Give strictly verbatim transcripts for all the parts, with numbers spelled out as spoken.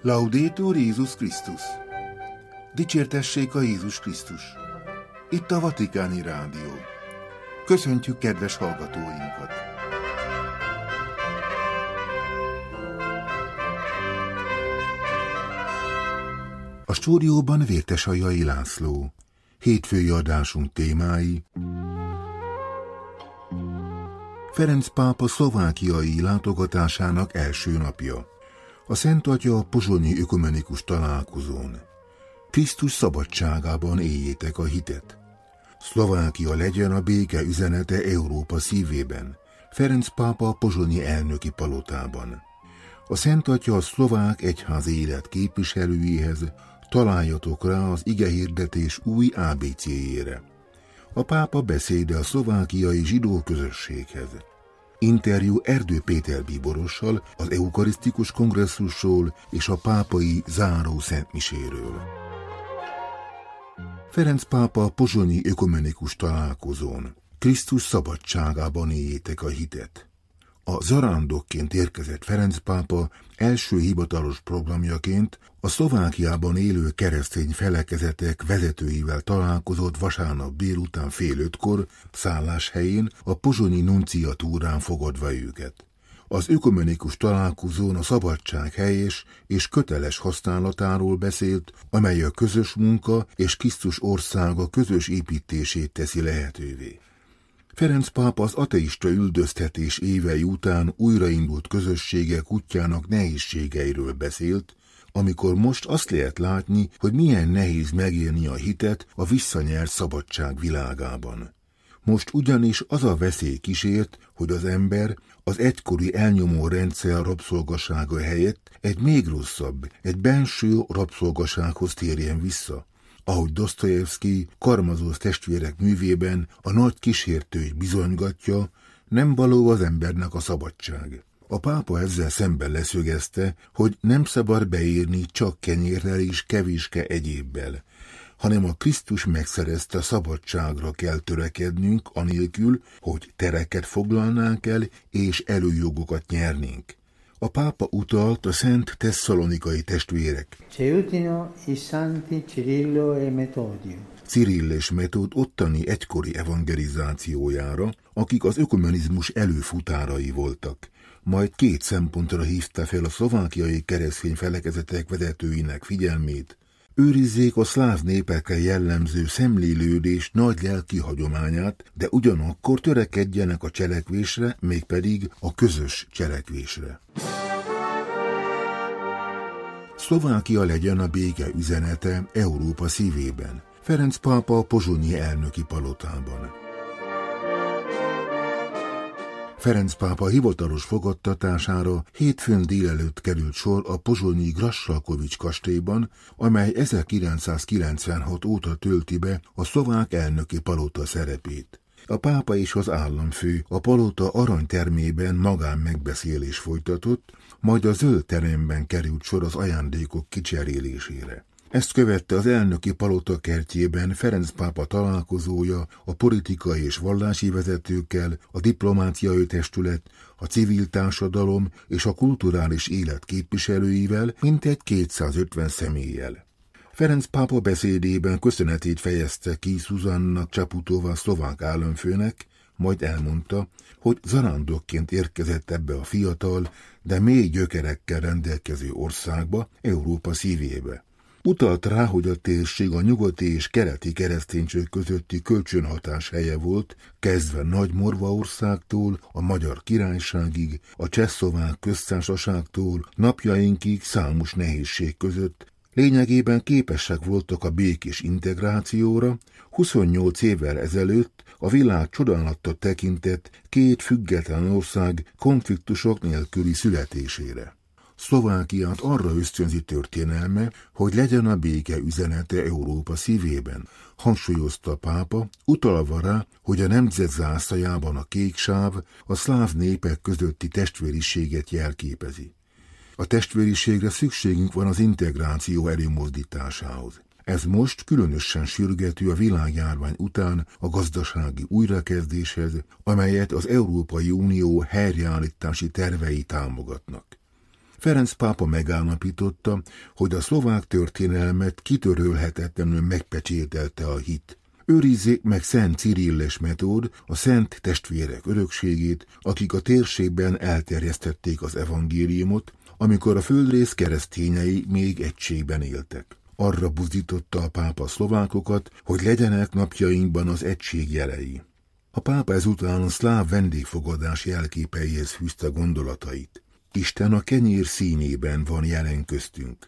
Laudetur Jézus Krisztus! Dicsértessék a Jézus Krisztus! Itt a Vatikáni Rádió. Köszöntjük kedves hallgatóinkat! A stúdióban Vértesajai László. Hétfői adásunk témái: Ferenc pápa szlovákiai látogatásának első napja, a Szent Atya pozsonyi ökumenikus találkozón, Krisztus szabadságában éljétek a hitet, Szlovákia legyen a béke üzenete Európa szívében, Ferenc pápa pozsonyi elnöki palotában. A Szent Atya a szlovák egyház élet képviselőjéhez: találjatok rá az igehirdetés új á bé céjére. A pápa beszéde a szlovákiai zsidó közösséghez. Interjú Erdő Péter bíborossal az eukarisztikus kongresszusról és a pápai záró szentmiséről. Ferenc pápa pozsonyi ökumenikus találkozón: Krisztus szabadságában éljétek a hitet. A zarándokként érkezett Ferenc pápa első hivatalos programjaként a Szlovákiában élő keresztény felekezetek vezetőivel találkozott vasárnap délután fél ötkor szálláshelyén, a pozsonyi nunciatúrán fogadva őket. Az ökumenikus találkozón a szabadság helyes és köteles használatáról beszélt, amely a közös munka és Krisztus országa közös építését teszi lehetővé. Ferenc pápa az ateista üldöztetés évei után újraindult közösségek útjának nehézségeiről beszélt, amikor most azt lehet látni, hogy milyen nehéz megélni a hitet a visszanyert szabadság világában. Most ugyanis az a veszély kísért, hogy az ember az egykori elnyomó rendszer rabszolgasága helyett egy még rosszabb, egy benső rabszolgasághoz térjen vissza. Ahogy Dosztojevszkij Karamazov testvérek művében a nagy kísértő is bizonygatja, nem való az embernek a szabadság. A pápa ezzel szemben leszögezte, hogy nem szabad beírni csak kenyérrel és kevéske egyébbel, hanem a Krisztus megszerezte szabadságra kell törekednünk, anélkül, hogy tereket foglalnánk el és előjogokat nyernénk. A pápa utalt a szent tesszalonikai testvérek, Cirill és Metód ottani egykori evangelizációjára, akik az ökumenizmus előfutárai voltak. Majd két szempontra hívta fel a szlovákiai keresztény felekezetek vezetőinek figyelmét: őrizzék a szláv népekre jellemző szemlélődés nagy lelki hagyományát, de ugyanakkor törekedjenek a cselekvésre, mégpedig a közös cselekvésre. Szlovákia legyen a béke üzenete Európa szívében. Ferenc pápa a pozsonyi elnöki palotában. Ferenc pápa hivatalos fogadtatására hétfőn délelőtt került sor a pozsonyi Grassalkovics kastélyban, amely ezerkilencszázkilencvenhat óta tölti be a szlovák elnöki palota szerepét. A pápa és az államfő a palota aranytermében magán megbeszélés folytatott, majd a zöld teremben került sor az ajándékok kicserélésére. Ezt követte az elnöki palota kertjében Ferenc pápa találkozója a politikai és vallási vezetőkkel, a diplomáciai testület, a civil társadalom és a kulturális élet képviselőivel, mintegy kétszázötven személlyel. Ferenc pápa beszédében köszönetét fejezte ki Zuzanna Čaputová szlovák államfőnek, majd elmondta, hogy zarándokként érkezett ebbe a fiatal, de mély gyökerekkel rendelkező országba, Európa szívébe. Utalt rá, hogy a térség a nyugati és keleti kereszténység közötti kölcsönhatás helye volt, kezdve Nagymorvaországtól a Magyar Királyságig, a Csehszlovák köztársaságtól napjainkig számos nehézség között. Lényegében képesek voltak a békés integrációra, huszonnyolc évvel ezelőtt a világ csodálatta tekintett két független ország konfliktusok nélküli születésére. Szlovákiát arra ösztönzi történelme, hogy legyen a béke üzenete Európa szívében, hangsúlyozta a pápa, utalva rá, hogy a nemzet zászlajában a kék sáv a szláv népek közötti testvériséget jelképezi. A testvériségre szükségünk van az integráció előmozdításához. Ez most különösen sürgető a világjárvány után a gazdasági újrakezdéshez, amelyet az Európai Unió helyreállítási tervei támogatnak. Ferenc pápa megállapította, hogy a szlovák történelmet kitörölhetetlenül megpecsételte a hit. Őrizzék meg Szent Cirill és Metód, a szent testvérek örökségét, akik a térségben elterjesztették az evangéliumot, amikor a földrész keresztényei még egységben éltek. Arra buzdította a pápa szlovákokat, hogy legyenek napjainkban az egység jelei. A pápa ezután a szláv vendégfogadás jelképeihez fűzte gondolatait. Isten a kenyér színében van jelen köztünk.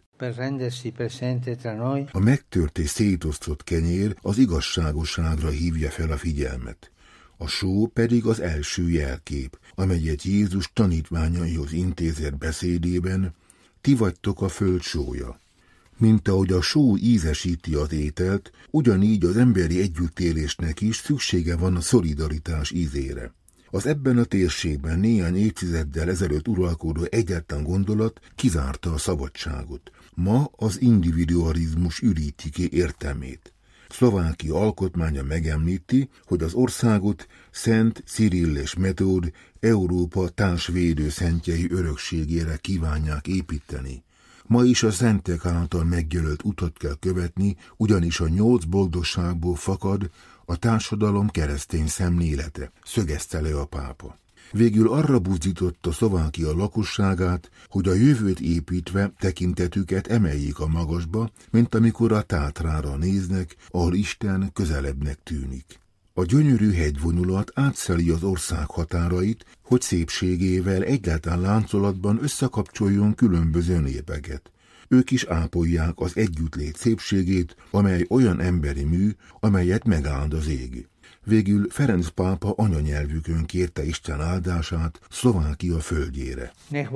A megtört és szétosztott kenyér az igazságosságra hívja fel a figyelmet. A só pedig az első jelkép, amelyet Jézus tanítványaihoz intézett beszédében: ti vagytok a föld sója. Mint ahogy a só ízesíti az ételt, ugyanígy az emberi együttélésnek is szüksége van a szolidaritás ízére. Az ebben a térségben néhány évtizeddel ezelőtt uralkodó egyetlen gondolat kizárta a szabadságot. Ma az individualizmus üríti ki értelmét. Szlovákia alkotmánya megemlíti, hogy az országot Szent Cirill és Metód Európa társvédő szentjei örökségére kívánják építeni. Ma is a szentek által megjelölt utat kell követni, ugyanis a nyolc boldogságból fakad a társadalom keresztény szemlélete, szögezte le a pápa. Végül arra buzdította Szlovákia lakosságát, hogy a jövőt építve tekintetüket emeljék a magasba, mint amikor a Tátrára néznek, ahol Isten közelebbnek tűnik. A gyönyörű hegyvonulat átszeli az ország határait, hogy szépségével egyáltalán láncolatban összekapcsoljon különböző népeket. Ők is ápolják az együttlét szépségét, amely olyan emberi mű, amelyet megáld az ég. Végül Ferenc pápa anyanyelvükön kérte Isten áldását Szlovákia földjére.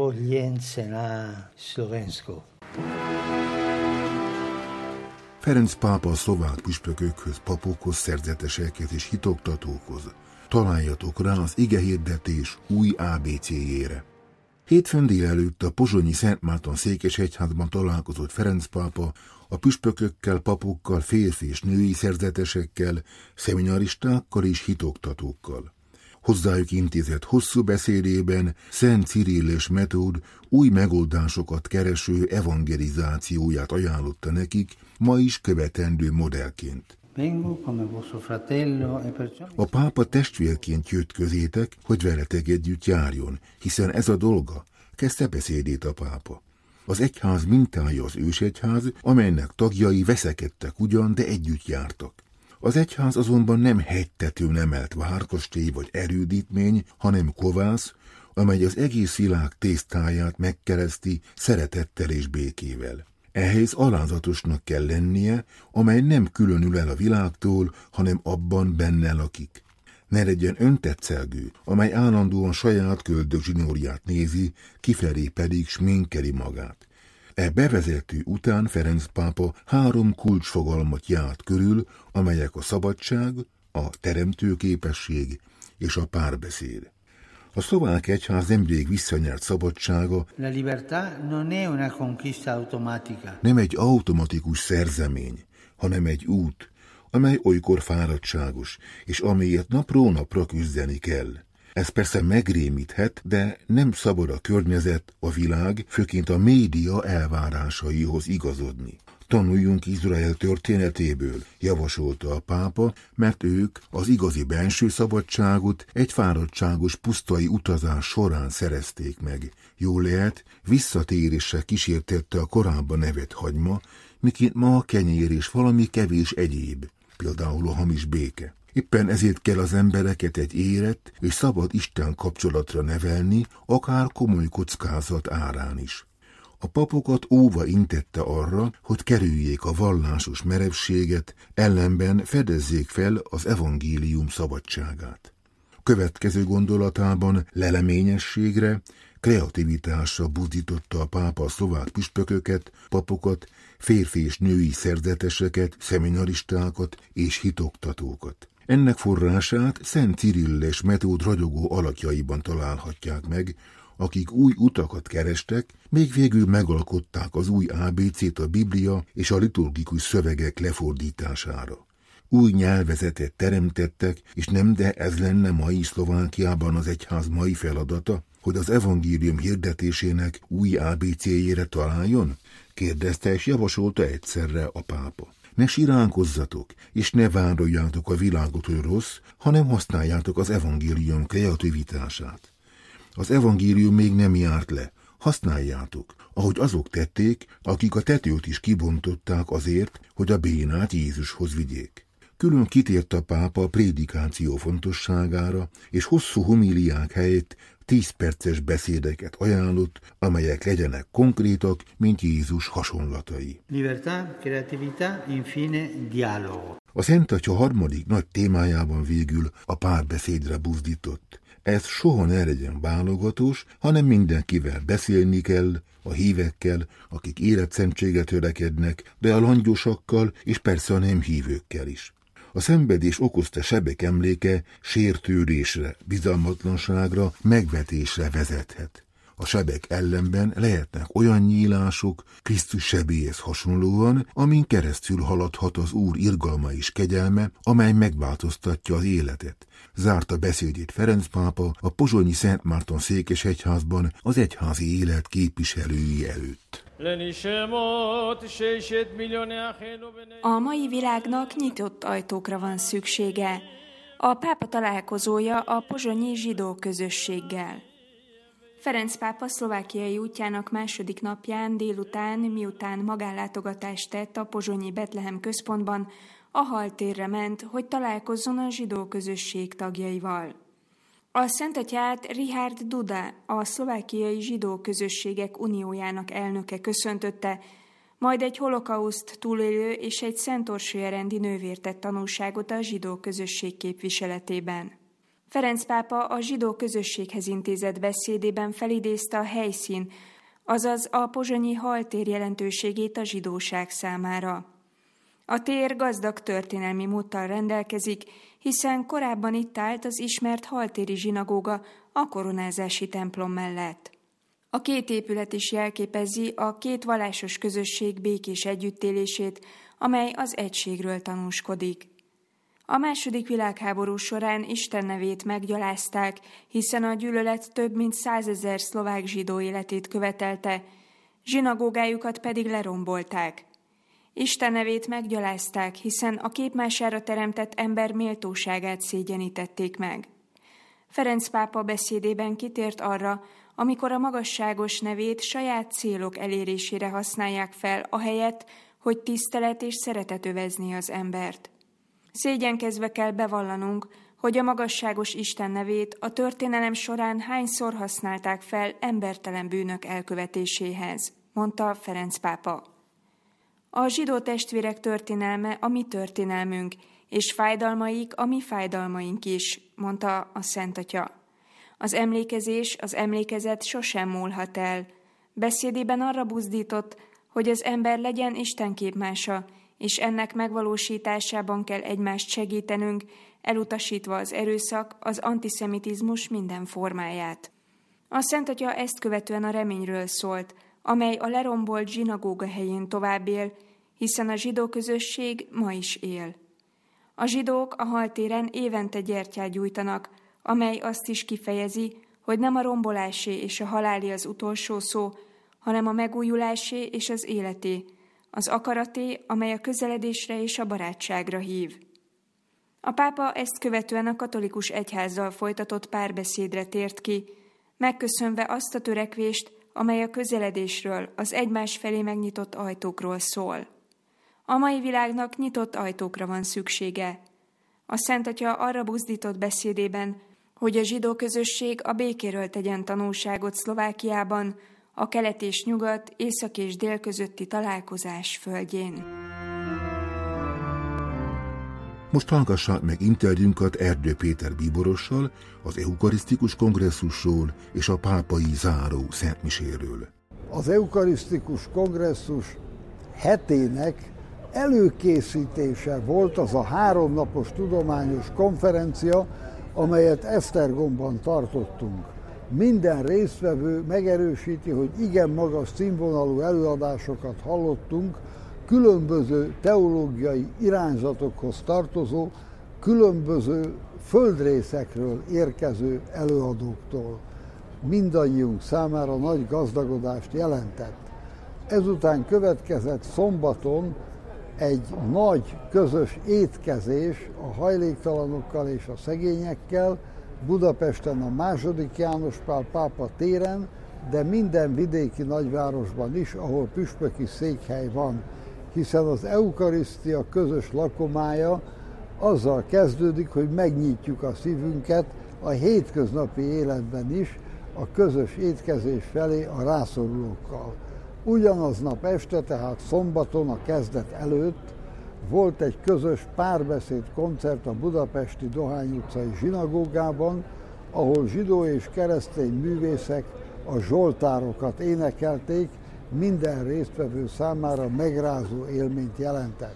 Ferenc pápa a szlovák püspökökhöz, papokhoz, szerzetesekhez és hitoktatókhoz: találjatok rá az igehirdetés új á bé céjére. Hétfőn délelőtt a pozsonyi Szent Márton székesegyházban találkozott Ferenc pápa a püspökökkel, papokkal, férfi és női szerzetesekkel, szeminaristákkal és hitoktatókkal. Hozzájuk intézett hosszú beszédében Szent Cirill és Metód új megoldásokat kereső evangelizációját ajánlotta nekik, ma is követendő modellként. A pápa testvérként jött közétek, hogy veletek együtt járjon, hiszen ez a dolga, kezdte beszédét a pápa. Az egyház mintája az ősegyház, amelynek tagjai veszekedtek ugyan, de együtt jártak. Az egyház azonban nem hegytetőn emelt várkastély vagy erődítmény, hanem kovász, amely az egész világ tésztáját megkereszti szeretettel és békével. Ehhez alázatosnak kell lennie, amely nem különül el a világtól, hanem abban benne lakik. Ne legyen öntetszelgő, amely állandóan saját köldök zsinórját nézi, kifelé pedig sminkeli magát. E bevezető után Ferenc pápa három kulcsfogalmat járt körül, amelyek a szabadság, a teremtőképesség és a párbeszéd. A szlovák egyház nemrég visszanyert szabadsága nem egy automatikus szerzemény, hanem egy út, amely olykor fáradtságos, és amelyet napról napra küzdeni kell. Ez persze megrémíthet, de nem szabad a környezet, a világ, főként a média elvárásaihoz igazodni. Tanuljunk Izrael történetéből, javasolta a pápa, mert ők az igazi benső szabadságot egy fáradtságos pusztai utazás során szerezték meg. Jól lehet, visszatérésre kísértette a korábban nevett hagyma, miként ma a kenyér és valami kevés egyéb, például a hamis béke. Éppen ezért kell az embereket egy érett és szabad Isten kapcsolatra nevelni, akár komoly kockázat árán is. A papokat óva intette arra, hogy kerüljék a vallásos merevséget, ellenben fedezzék fel az evangélium szabadságát. Következő gondolatában leleményességre, kreativitásra buzdította a pápa a szlovák püspököket, papokat, férfi és női szerzeteseket, szeminaristákat és hitoktatókat. Ennek forrását Szent Cirill és Metód ragyogó alakjaiban találhatják meg, akik új utakat kerestek, még végül megalkották az új á bé cét a Biblia és a liturgikus szövegek lefordítására. Új nyelvezetet teremtettek, és nem de ez lenne mai Szlovákiában az egyház mai feladata, hogy az evangélium hirdetésének új á bé céjére találjon? Kérdezte és javasolta egyszerre a pápa. Ne siránkozzatok, és ne vádoljátok a világot, hogy rossz, hanem használjátok az evangélium kreativitását. Az evangélium még nem járt le, használjátok, ahogy azok tették, akik a tetőt is kibontották azért, hogy a bénát Jézushoz vigyék. Külön kitért a pápa a prédikáció fontosságára, és hosszú homíliák helyett tíz perces beszédeket ajánlott, amelyek legyenek konkrétak, mint Jézus hasonlatai. Libertà, creatività, infine dialogo. A Szent Atya harmadik nagy témájában végül a párbeszédre buzdított. Ez soha ne legyen válogatós, hanem mindenkivel beszélni kell, a hívekkel, akik életszentségre törekednek, de a langyosakkal és persze a nem hívőkkel is. A szenvedés okozta sebek emléke sértődésre, bizalmatlanságra, megvetésre vezethet. A sebek ellenben lehetnek olyan nyílások Krisztus sebéhez hasonlóan, amin keresztül haladhat az Úr irgalma és kegyelme, amely megváltoztatja az életet. Zárta beszédét Ferenc pápa a pozsonyi Szent Márton székesegyházban az egyházi élet képviselői előtt. A mai világnak nyitott ajtókra van szüksége. A pápa találkozója a pozsonyi zsidó közösséggel. Ferenc pápa szlovákiai útjának második napján délután, miután magánlátogatást tett a pozsonyi Betlehem központban, a Haltérre ment, hogy találkozzon a zsidó közösség tagjaival. A Szentatyát Richard Duda, a szlovákiai zsidó közösségek uniójának elnöke köszöntötte, majd egy holokauszt túlélő és egy szentorsolyarendi nővér tett tanúságot a zsidó közösség képviseletében. Ferenc pápa a zsidó közösséghez intézett beszédében felidézte a helyszín, azaz a pozsonyi Haltér jelentőségét a zsidóság számára. A tér gazdag történelmi múlttal rendelkezik, hiszen korábban itt állt az ismert haltéri zsinagóga a koronázási templom mellett. A két épület is jelképezi a két vallásos közösség békés együttélését, amely az egységről tanúskodik. A második világháború során Isten nevét meggyalázták, hiszen a gyűlölet több mint százezer szlovák zsidó életét követelte, zsinagógájukat pedig lerombolták. Isten nevét meggyalázták, hiszen a képmására teremtett ember méltóságát szégyenítették meg. Ferenc pápa beszédében kitért arra, amikor a magasságos nevét saját célok elérésére használják fel, ahelyett, hogy tisztelet és szeretet övezni az embert. Szégyenkezve kell bevallanunk, hogy a magasságos Isten nevét a történelem során hányszor használták fel embertelen bűnök elkövetéséhez, mondta Ferenc pápa. A zsidó testvérek történelme a mi történelmünk, és fájdalmaik a mi fájdalmaink is, mondta a Szent Atya. Az emlékezés, az emlékezet sosem múlhat el. Beszédében arra buzdított, hogy az ember legyen Isten képmása, és ennek megvalósításában kell egymást segítenünk, elutasítva az erőszak, az antiszemitizmus minden formáját. A Szent Atya ezt követően a reményről szólt, amely a lerombolt zsinagóga helyén tovább él, hiszen a zsidó közösség ma is él. A zsidók a Haltéren évente gyertyát gyújtanak, amely azt is kifejezi, hogy nem a rombolásé és a haláli az utolsó szó, hanem a megújulásé és az életé, az akaraté, amely a közeledésre és a barátságra hív. A pápa ezt követően a katolikus egyházzal folytatott párbeszédre tért ki, megköszönve azt a törekvést, amely a közeledésről, az egymás felé megnyitott ajtókról szól. A mai világnak nyitott ajtókra van szüksége. A Szent Atya arra buzdított beszédében, hogy a zsidó közösség a békéről tegyen tanúságot Szlovákiában, a kelet és nyugat, észak és dél közötti találkozás földjén. Most hallgassák meg interjúnkat Erdő Péter bíborossal, az eukarisztikus kongresszusról és a pápai záró szentmiséről. Az eukarisztikus kongresszus hetének előkészítése volt az a háromnapos tudományos konferencia, amelyet Esztergomban tartottunk. Minden résztvevő megerősíti, hogy igen magas színvonalú előadásokat hallottunk, különböző teológiai irányzatokhoz tartozó, különböző földrészekről érkező előadóktól. mindannyiunk számára nagy gazdagodást jelentett. Ezután következett szombaton egy nagy közös étkezés a hajléktalanokkal és a szegényekkel, Budapesten a második János Pál pápa téren, de minden vidéki nagyvárosban is, ahol püspöki székhely van, hiszen az eukarisztia közös lakomája azzal kezdődik, hogy megnyitjuk a szívünket a hétköznapi életben is a közös étkezés felé a rászorulókkal. Ugyanaznap este, tehát szombaton a kezdet előtt volt egy közös párbeszéd koncert a budapesti Dohány utcai zsinagógában, ahol zsidó és keresztény művészek a zsoltárokat énekelték, minden résztvevő számára megrázó élményt jelentett.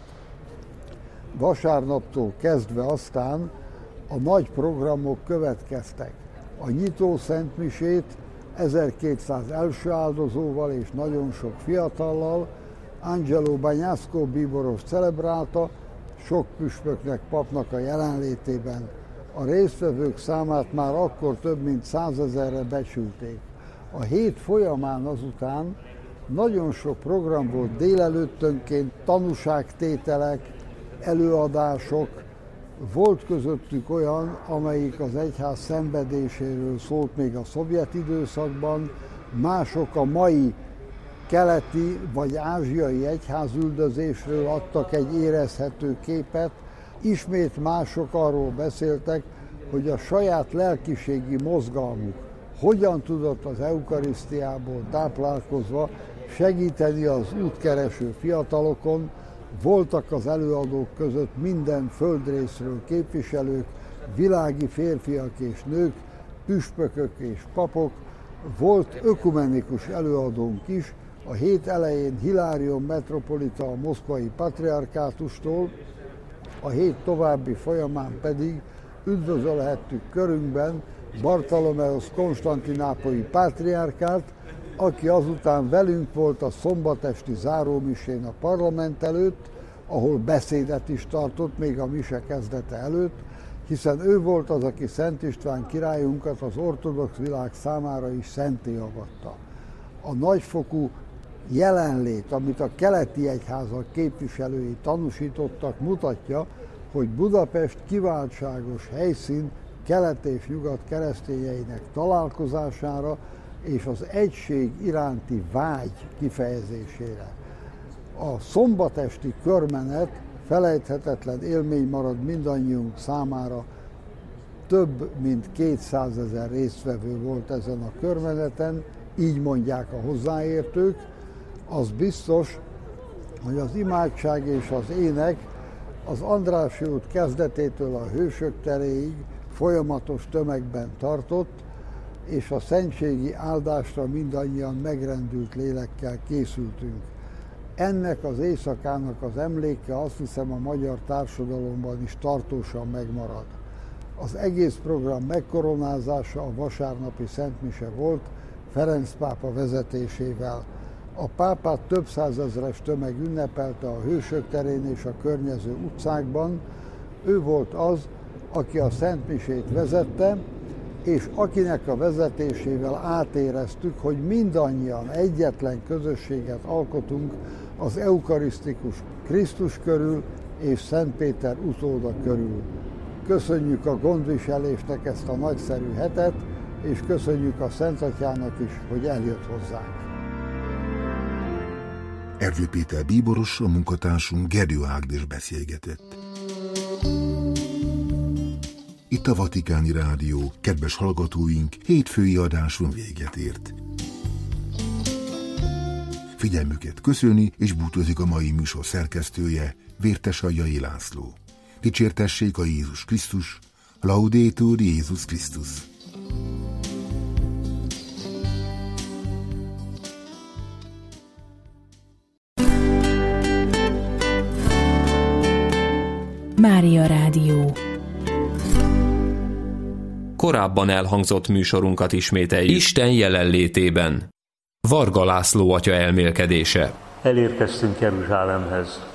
Vasárnaptól kezdve aztán a nagy programok következtek. A nyitó szentmisét ezerkétszáz első áldozóval és nagyon sok fiatallal Angelo Bagnasco bíboros celebrálta, sok püspöknek, papnak a jelenlétében. A résztvevők számát már akkor több mint százezerre becsülték. A hét folyamán azután nagyon sok program volt délelőttönként, tanúságtételek, előadások, volt közöttük olyan, amelyik az egyház szenvedéséről szólt még a szovjet időszakban, mások a mai keleti vagy ázsiai egyházüldözésről adtak egy érezhető képet, ismét mások arról beszéltek, hogy a saját lelkiségi mozgalmuk hogyan tudott az eukarisztiából táplálkozva segíteni az útkereső fiatalokon. Voltak az előadók között minden földrészről képviselők, világi férfiak és nők, püspökök és papok, volt ökumenikus előadónk is, a hét elején Hilarion metropolita a moszkvai patriarkátustól, a hét további folyamán pedig üdvözölhettük körünkben Bartolomeus konstantinápolyi pátriárkát, aki azután velünk volt a szombatesti zárómisén a parlament előtt, ahol beszédet is tartott még a mise kezdete előtt, hiszen ő volt az, aki Szent István királyunkat az ortodox világ számára is szenté avatta. A nagyfokú jelenlét, amit a keleti egyházak képviselői tanúsítottak, mutatja, hogy Budapest kiváltságos helyszín kelet és nyugat keresztényeinek találkozására és az egység iránti vágy kifejezésére. A szombatesti körmenet felejthetetlen élmény marad mindannyiunk számára. Több mint kétszázezer résztvevő volt ezen a körmeneten, így mondják a hozzáértők. Az biztos, hogy az imádság és az ének az Andrássy út kezdetétől a Hősök teréig folyamatos tömegben tartott, és a szentségi áldásra mindannyian megrendült lélekkel készültünk. Ennek az éjszakának az emléke, azt hiszem, a magyar társadalomban is tartósan megmarad. Az egész program megkoronázása a vasárnapi szentmise volt Ferenc pápa vezetésével. A pápát több százezres tömeg ünnepelte a Hősök terén és a környező utcákban. Ő volt az, aki a szentmisét vezette, és akinek a vezetésével átéreztük, hogy mindannyian egyetlen közösséget alkotunk az eukarisztikus Krisztus körül és Szent Péter utóda körül. Köszönjük a gondviselésnek ezt a nagyszerű hetet, és köszönjük a Szent Atyának is, hogy eljött hozzánk. Erdő Péter bíboros, a munkatársunk Gerő Ágnes beszélgetett. Itt a Vatikáni Rádió, kedves hallgatóink, hétfői adáson véget ért. Figyelmüket köszöni és búcsúzik a mai műsor szerkesztője, Vértes Aljai László. Dicsértessék a Jézus Krisztus, Laudetur Jézus Krisztus. Mária Rádió. Korábban elhangzott műsorunkat ismételjük. Isten jelenlétében. Varga László atya elmélkedése. Elérkeztünk Jeruzsálemhez.